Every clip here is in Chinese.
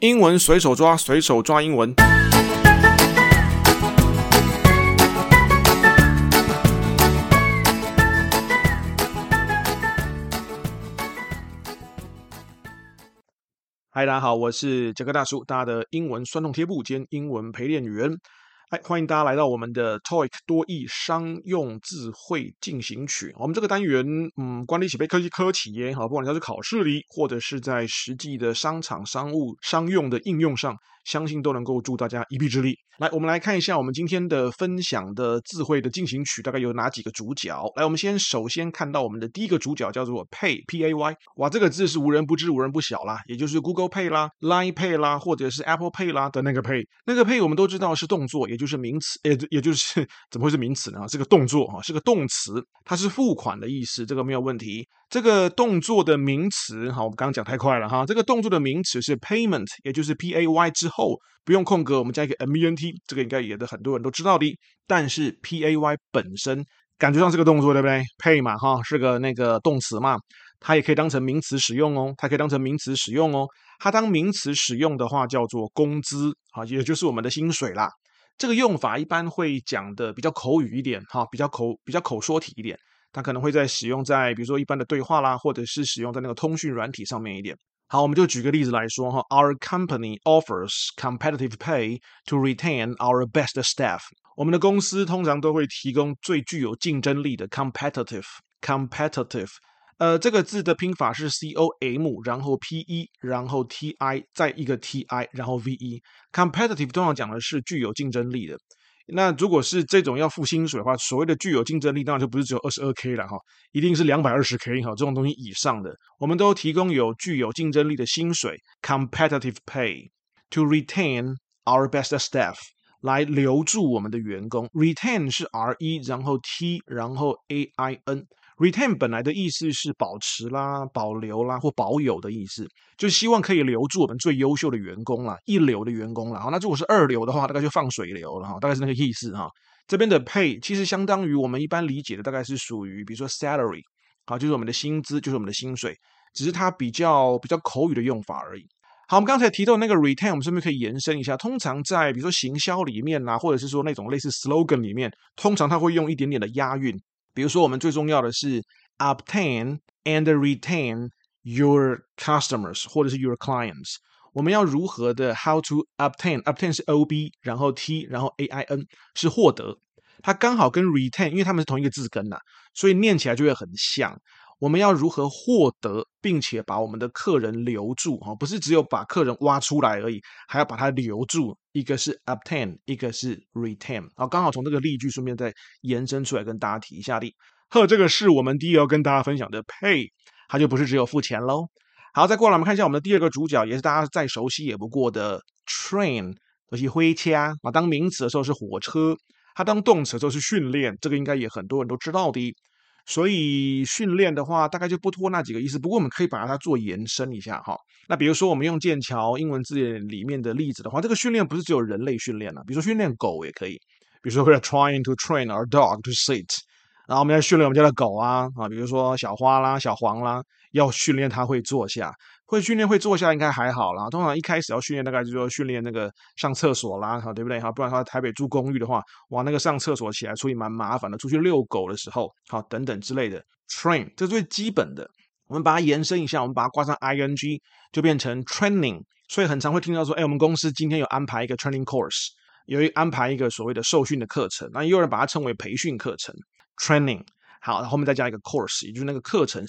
英文随手抓，随手抓英文。嗨，大家好，我是杰克大叔，大家的英文酸痛贴布兼英文陪练员。欢迎大家来到我们的 TOEIC 多益商用字汇进行曲。我们这个单元，管理起被科企业，不管它是考试里，或者是在实际的商场、商务、商用的应用上，相信都能够助大家一臂之力。来，我们来看一下我们今天的分享的字汇的进行曲，大概有哪几个主角？来，我们首先看到我们的第一个主角叫做 Pay P-A-Y， 哇，这个字是无人不知、无人不晓啦，也就是 Google Pay 啦、Line Pay 啦，或者是 Apple Pay 啦的那个 Pay。那个 Pay 我们都知道是动作，也就是名词，也就是怎么会是名词呢？是个动作啊，是个动词，它是付款的意思，这个没有问题。这个动作的名词，好，我们刚刚讲太快了哈。这个动作的名词是 payment， 也就是 P-A-Y 之后不用空格，我们加一个 M-E-N-T， 这个应该也的很多人都知道的。但是 P-A-Y 本身感觉上是个动作，对不对 ？Pay 嘛，是个那个动词嘛，它也可以当成名词使用哦。它当名词使用的话，叫做工资啊，也就是我们的薪水啦。这个用法一般会讲的比较口语一点哈，比较口说体一点。它可能会使用在比如说一般的对话啦，或者是使用在那个通讯软体上面一点。好，我们就举个例子来说哈 ，Our company offers competitive pay to retain our best staff。我们的公司通常都会提供最具有竞争力的 competitive。这个字的拼法是 C-O-M， 然后 P-E， 然后 T-I， 再一个 T-I， 然后 V-E。competitive 通常讲的是具有竞争力的。那如果是这种要付薪水的话，所谓的具有竞争力，当然就不是只有 22K 了哈，一定是 220K 哈，这种东西以上的，我们都提供具有竞争力的薪水 competitive pay to retain our best staff， 来留住我们的员工。retain 是 R-E， 然后 T， 然后 A-I-N。retain 本来的意思是保持啦、保留啦或保有的意思，就是希望可以留住我们最优秀的员工啦、一流的员工啦。那如果是二流的话，大概就放水流了哈，大概是那个意思哈。这边的 pay 其实相当于我们一般理解的，大概是属于比如说 salary， 好，就是我们的薪资，就是我们的薪水，只是它比较口语的用法而已。好，我们刚才提到那个 retain， 我们是不是可以延伸一下？通常在比如说行销里面啦，或者是说那种类似 slogan 里面，通常它会用一点点的押韵。比如说我们最重要的是 obtain and retain your customers 或者是 your clients， 我们要如何的 how to obtain 是 O-B 然后 T 然后 A-I-N 是获得，它刚好跟 retain 因为它们是同一个字根呐，所以念起来就会很像。我们要如何获得并且把我们的客人留住，不是只有把客人挖出来而已，还要把它留住。一个是 obtain， 一个是 retain。刚好从这个例句顺便再延伸出来跟大家提一下的。这个是我们第一个要跟大家分享的 pay， 它就不是只有付钱咯。好，再过来我们看一下我们的第二个主角，也是大家再熟悉也不过的 train， 就是火车当名词的时候是火车，它当动词的时候是训练，这个应该也很多人都知道的。所以训练的话大概就不脱那几个意思，不过我们可以把它做延伸一下哈。那比如说我们用剑桥英文字典里面的例子的话，这个训练不是只有人类训练比如说训练狗也可以，比如说 we are trying to train our dog to sit， 然后我们要训练我们家的狗比如说小花啦、小黄啦，要训练它会坐下。会训练会坐下应该还好啦，通常一开始要训练大概就是说训练那个上厕所啦，对不对？不然他台北住公寓的话，哇，那个上厕所起来处理蛮麻烦的，出去遛狗的时候，等等之类的 train， 这是最基本的。我们把它延伸一下，我们把它挂上 ing 就变成 training， 所以很常会听到说，我们公司今天有安排一个 training course， 安排一个所谓的受训的课程，那也有人把它称为培训课程 training。好，后面再加一个 course， 也就是那个课程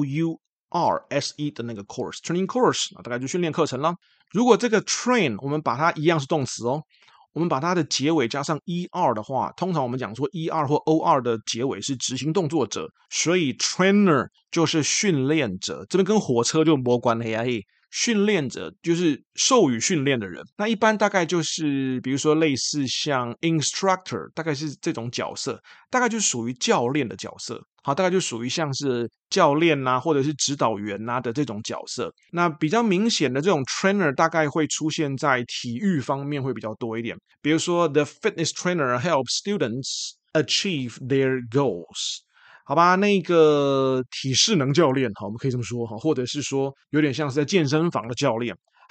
COURSE 的那个 course training course， 大概就训练课程了。如果这个 train 我们把它一样是动词我们把它的结尾加上 ER 的话，通常我们讲说 ER 或 OR 的结尾是执行动作者，所以 trainer 就是训练者，这边跟火车就没关系训练者就是授予训练的人。那一般大概就是比如说类似像 instructor， 大概是这种角色，大概就是属于教练的角色。好，大概就属于像是教练或者是指导员的这种角色。那比较明显的这种 trainer 大概会出现在体育方面会比较多一点，比如说 the fitness trainer helps students achieve their goals。好吧，那个体适能教练，我们可以这么说，或者是说有点像是在健身房的教练，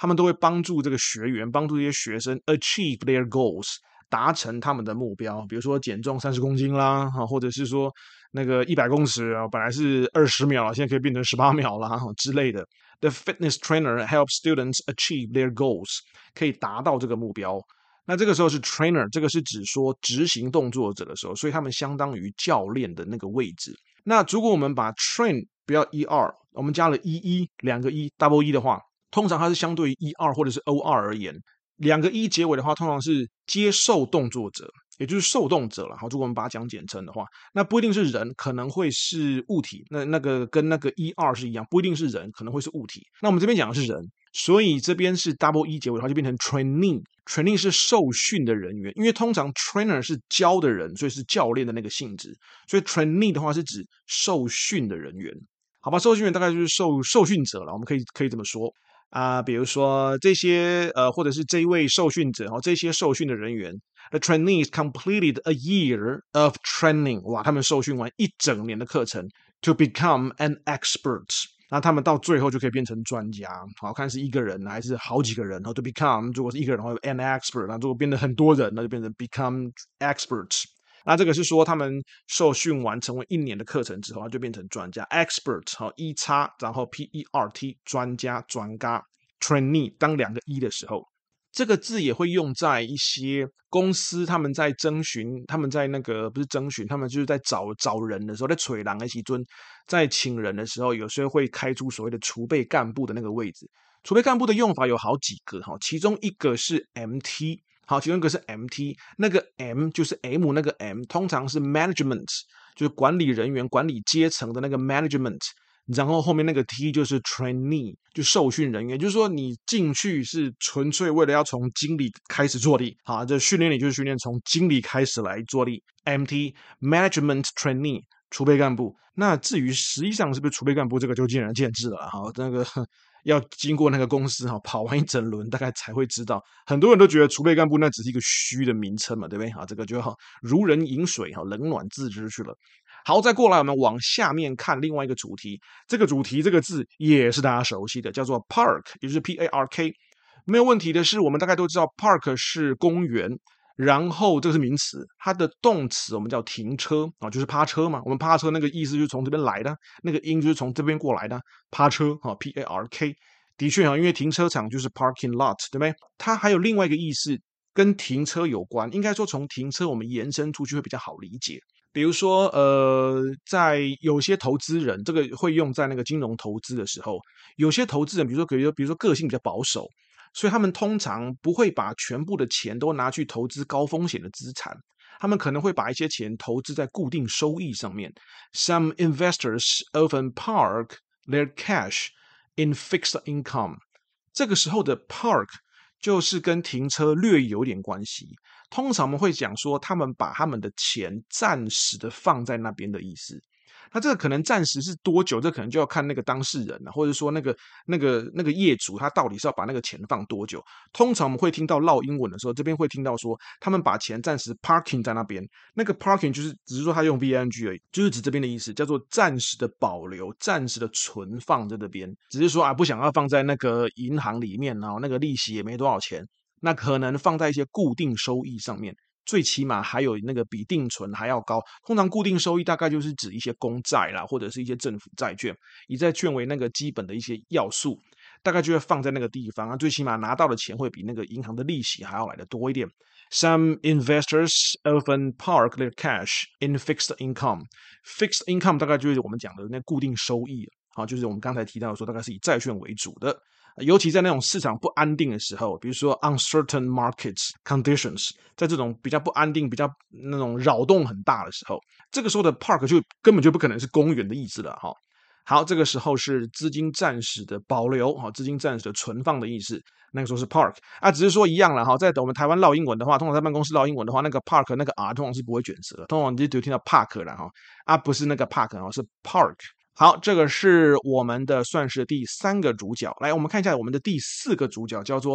他们都会帮助这个学员，帮助这些学生 achieve their goals， 达成他们的目标，比如说减重30公斤啦，或者是说那个100公尺啊，本来是20秒，现在可以变成18秒啦之类的。The fitness trainer helps students achieve their goals， 可以达到这个目标。那这个时候是 trainer， 这个是指说执行动作者的时候，所以他们相当于教练的那个位置。那如果我们把 train 不要 er， 我们加了两个 double e 的话，通常它是相对于 er 或者是 or 而言，两个 e 结尾的话，通常是接受动作者，也就是受动者了。好，如果我们把它讲简称的话，那不一定是人，可能会是物体。那个跟那个 er 是一样，不一定是人，可能会是物体。那我们这边讲的是人，所以这边是 double e 结尾的话，就变成 trainee。trainee 是受训的人员，因为通常 trainer 是教的人，所以是教练的那个性质。所以 trainee 的话是指受训的人员。好吧，受训员大概就是受训者了，我们可以这么说。比如说这些或者是这一位受训者这些受训的人员 ，the trainees completed a year of training， 哇，他们受训完1整年的课程 to become an expert， 那他们到最后就可以变成专家。好看是一个人还是好几个人，to become 如果是一个人的话 an expert， 那如果变得很多人，那就变成 become experts。那这个是说他们受训完成为1年的课程之后，他就变成专家 expert， 一叉，然后 PERT 专家专家 trainee 当2个一的时候，这个字也会用在一些公司他们在征询，他们在那个不是征询，他们就是在找人的时候，在找人的时候，在请人的时候，有时候会开出所谓的储备干部的那个位置。储备干部的用法有好几个，其中一个是 MT。好，其中一个是 MT， 那个 M 就是 M 那个 M， 通常是 management， 就是管理人员、管理阶层的那个 management， 然后后面那个 T 就是 trainee， 就受训人员，就是说你进去是纯粹为了要从经理开始做力，好，这训练你就是训练从经理开始来做力 ，MT management trainee 储备干部。那至于实际上是不是储备干部，这个就见仁见智了，好，那个。要经过那个公司跑完1整轮，大概才会知道。很多人都觉得储备干部那只是一个虚的名称嘛，对不对？这个就如人饮水，冷暖自知去了。好，再过来我们往下面看另外一个主题。这个主题这个字也是大家熟悉的，叫做 park， 也就是 PARK。没有问题的是，我们大概都知道 park 是公园。然后这个是名词，它的动词我们叫停车就是趴车嘛。我们趴车那个意思就是从这边来的，那个音就是从这边过来的，趴车PARK。的确因为停车场就是 parking lot， 对不对？它还有另外一个意思跟停车有关，应该说从停车我们延伸出去会比较好理解。比如说在有些投资人，这个会用在那个金融投资的时候，有些投资人比如说个性比较保守。所以他们通常不会把全部的钱都拿去投资高风险的资产，他们可能会把一些钱投资在固定收益上面。Some investors often park their cash in fixed income。这个时候的 park 就是跟停车略有点关系。通常我们会讲说，他们把他们的钱暂时的放在那边的意思。那这个可能暂时是多久？这可能就要看那个当事人或者说那个业主他到底是要把那个钱放多久。通常我们会听到烙英文的时候，这边会听到说他们把钱暂时 parking 在那边。那个 parking 就是只是说他用 VNG 而已，就是指这边的意思，叫做暂时的保留、暂时的存放在这边。只是说不想要放在那个银行里面，然后那个利息也没多少钱，那可能放在一些固定收益上面。最起码还有那个比定存还要高。通常固定收益大概就是指一些公债啦，或者是一些政府债券，以债券为那个基本的一些要素，大概就会放在那个地方。最起码拿到的钱会比那个银行的利息还要来得多一点。Some investors often park their cash in fixed income. Fixed income 大概就是我们讲的那固定收益，就是我们刚才提到的说，大概是以债券为主的。尤其在那种市场不安定的时候，比如说 uncertain markets conditions， 在这种比较不安定、比较那种扰动很大的时候，这个时候的 park 就根本就不可能是公园的意思了好，这个时候是资金暂时的保留资金暂时的存放的意思。那个时候是 park 只是说一样了在我们台湾烙英文的话，通常在办公室烙英文的话，那个 park 那个 r 通常是不会卷舌，通常你就听到 park 了不是那个 park 是 park。好，这个是我们的算是第3个主角。来，我们看一下我们的第4个主角，叫做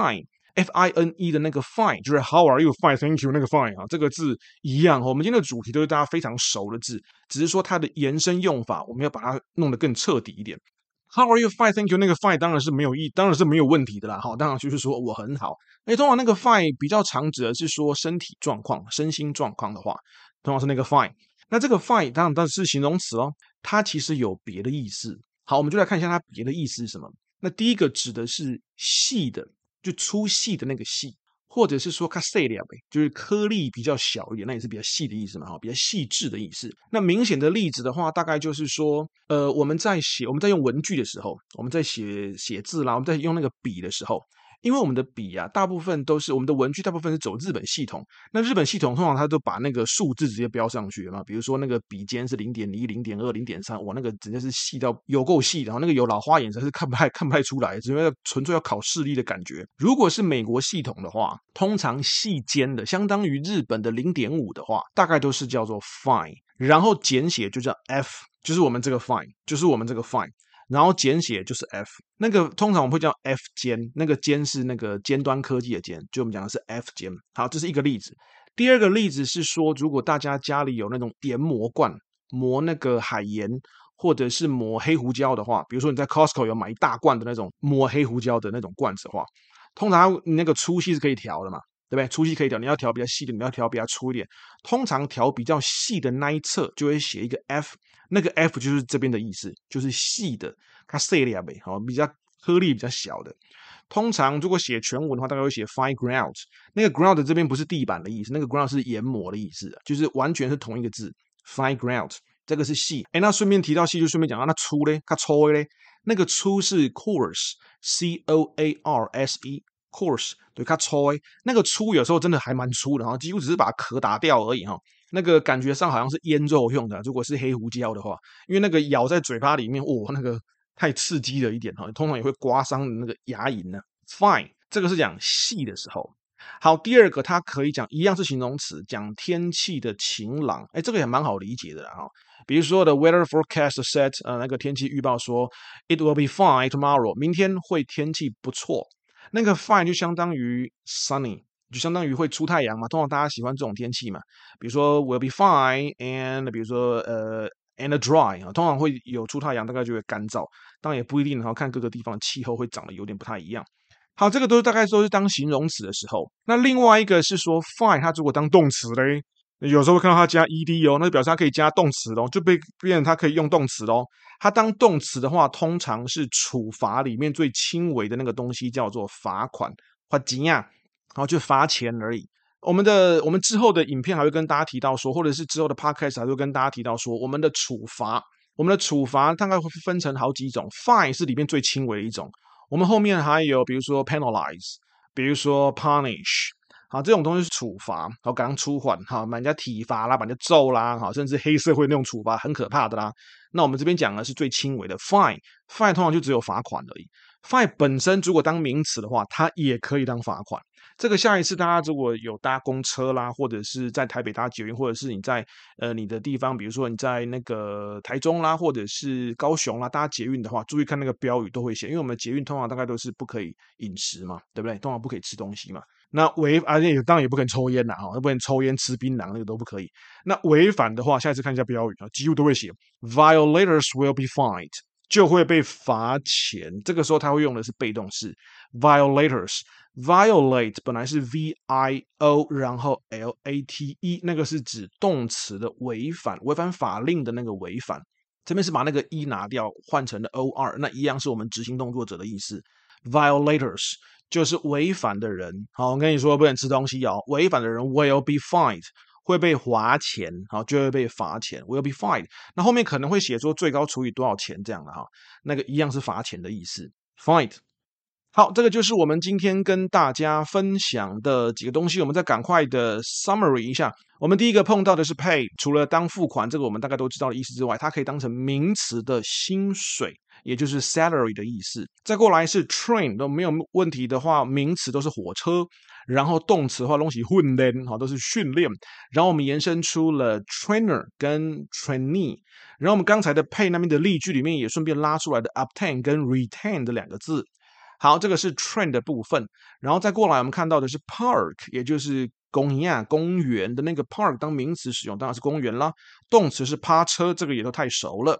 fine。Fine 的那个 fine 就是 how are you fine thank you 那个 fine 这个字一样我们今天的主题都是大家非常熟的字，只是说它的延伸用法我们要把它弄得更彻底一点。 How are you? Fine, thank you.那个 fine 当然是没有问题的啦。好，当然就是说我很好。通常那个 fine 比较常指的是说身体状况、身心状况的话，通常是那个 fine。那这个 fine 当然是形容词哦，它其实有别的意思。好，我们就来看一下它别的意思是什么。那第一个指的是细的，就粗细的那个细。或者是说它细粒呗，就是颗粒比较小一点，那也是比较细的意思嘛，哈，比较细致的意思。那明显的例子的话，大概就是说，我们在用文具的时候，我们在写字啦，我们在用那个笔的时候，因为我们的笔啊，大部分都是我们的文具，大部分是走日本系统。那日本系统通常它都把那个数字直接标上去嘛，比如说那个笔尖是0.1、0.2、0.3，哇，那个直接是细到有够细，然后那个有老花眼才是看不太出来，只是纯粹要考视力的感觉。如果是美国系统的话，通常细尖的相当于日本的0.5的话，大概都是叫做 fine，然后简写就叫 f， 就是我们这个 fine， 就是我们这个 fine。然后简写就是 F， 那个通常我们会叫 F 尖，那个尖是那个尖端科技的尖，就我们讲的是 F 尖。好，这是一个例子。第二个例子是说，如果大家家里有那种研磨罐，磨那个海盐或者是磨黑胡椒的话，比如说你在 Costco 有买一大罐的那种磨黑胡椒的那种罐子的话，通常你那个粗细是可以调的嘛，对不对？粗细可以调，你要调比较细的，你要调比较粗一点。通常调比较细的那一侧就会写一个 F， 那个 F 就是这边的意思，就是细的，它细粒呗，好，比较颗粒比较小的。通常如果写全文的话，大概会写 fine ground， 那个 ground 这边不是地板的意思，那个 ground 是研磨的意思，就是完全是同一个字 fine ground， 这个是细。那顺便提到细，就顺便讲到那粗嘞，它粗嘞，那个粗是 coarse coarse， 对，它粗诶，那个粗有时候真的还蛮粗的哈，几乎只是把壳打掉而已哈。那个感觉上好像是腌肉用的，如果是黑胡椒的话，因为那个咬在嘴巴里面，那个太刺激了一点哈，通常也会刮伤那个牙龈呢。Fine， 这个是讲细的时候。好，第二个它可以讲一样是形容词，讲天气的晴朗，这个也蛮好理解的哈。比如说的 weather forecast said，那个天气预报说 it will be fine tomorrow， 明天会天气不错。那个 fine 就相当于 sunny， 就相当于会出太阳嘛，通常大家喜欢这种天气嘛。比如说 will be fine and 比如说and dry 啊，通常会有出太阳，大概就会干燥，当然也不一定，然后看各个地方的气候会长得有点不太一样。好，这个都大概都是当形容词的时候。那另外一个是说 fine， 它如果当动词嘞，有时候会看到它加 ed 哦，那就表示它可以加动词咯，就变成它可以用动词咯。它当动词的话，通常是处罚里面最轻微的那个东西，叫做罚款，罚钱啊，然后就罚钱而已。我们之后的影片还会跟大家提到说，或者是之后的 podcast 还会跟大家提到说，我们的处罚大概会分成好几种 ，fine 是里面最轻微的一种。我们后面还有比如说 penalize， 比如说 punish， 好，这种东西是处罚，好，刚刚出缓，好，把人家体罚啦，把人家揍啦，好，甚至黑社会那种处罚很可怕的啦。那我们这边讲的是最轻微的 fine 通常就只有罚款而已。fine 本身如果当名词的话，它也可以当罚款。这个下一次大家如果有搭公车啦，或者是在台北搭捷运，或者是你在你的地方，比如说你在那个台中啦，或者是高雄啦搭捷运的话，注意看那个标语都会写，因为我们捷运通常大概都是不可以饮食嘛，对不对？通常不可以吃东西嘛。那而且当然也不可以抽烟啦，不能抽烟吃槟榔那个都不可以。那违反的话，下一次看一下标语啊，几乎都会写 violators will be fined， 就会被罚钱。这个时候他会用的是被动式 violators。violate 本来是 V-I-O， 然后 L-A-T-E， 那个是指动词的违反法令的那个违反。这边是把那个 E 拿掉，换成了 O-R， 那一样是我们执行动作者的意思。violators 就是违反的人。好，我跟你说不能吃东西哦，违反的人 will be fined， 会被罚钱，好，就会被罚钱 will be fined。那后面可能会写说最高处以多少钱这样的哈，那个一样是罚钱的意思 fined。好，这个就是我们今天跟大家分享的几个东西，我们再赶快的 summary 一下。我们第一个碰到的是 pay， 除了当付款这个我们大概都知道的意思之外，它可以当成名词的薪水，也就是 salary 的意思。再过来是 train， 都没有问题的话，名词都是火车，然后动词的话东西训练，好，都是训练。然后我们延伸出了 trainer 跟 trainee， 然后我们刚才的 pay 那边的例句里面也顺便拉出来的 obtain 跟 retain 的两个字。好，这个是 train 的部分，然后再过来我们看到的是 park， 也就是公园的那个 park 当名词使用，当然是公园啦。动词是趴车，这个也都太熟了。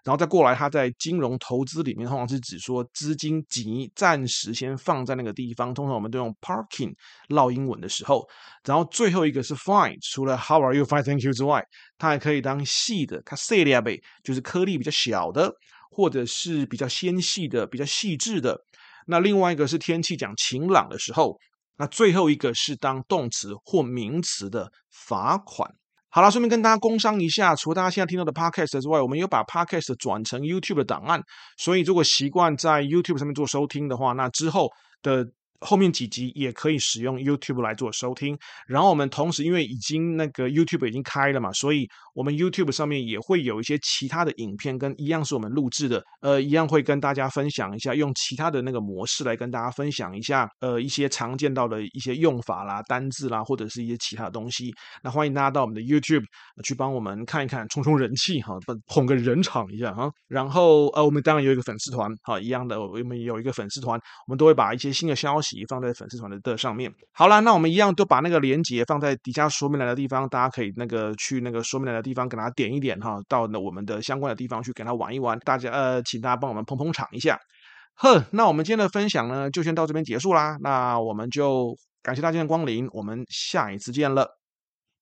然后再过来，它在金融投资里面通常是指说资金暂时先放在那个地方，通常我们都用 parking 烙英文的时候。然后最后一个是 fine， 除了 how are you fine thank you 之外，它还可以当细的，它细粒呗，就是颗粒比较小的，或者是比较纤细的、比较细致的。那另外一个是天气讲晴朗的时候，那最后一个是当动词或名词的罚款。好了，顺便跟大家工商一下，除了大家现在听到的 podcast 之外，我们有把 podcast 转成 YouTube 的档案，所以如果习惯在 YouTube 上面做收听的话，那之后的后面几集也可以使用 YouTube 来做收听。然后我们同时因为已经那个 YouTube 已经开了嘛，所以我们 YouTube 上面也会有一些其他的影片，跟一样是我们录制的，一样会跟大家分享一下，用其他的那个模式来跟大家分享一下，一些常见到的一些用法啦、单字啦，或者是一些其他的东西。那欢迎大家到我们的 YouTube 去帮我们看一看，冲冲人气哈，捧个人场一下哈。然后我们当然有一个粉丝团，哈，一样的，我们有一个粉丝团，我们都会把一些新的消息放在粉丝团的上面。好啦，那我们一样都把那个连结放在底下说明栏的地方，大家可以去那个说明栏的地方给它点一点哈，到我们的相关的地方去给它玩一玩。大家请大家帮我们捧捧场一下。呵，那我们今天的分享呢，就先到这边结束啦。那我们就感谢大家的光临，我们下一次见了。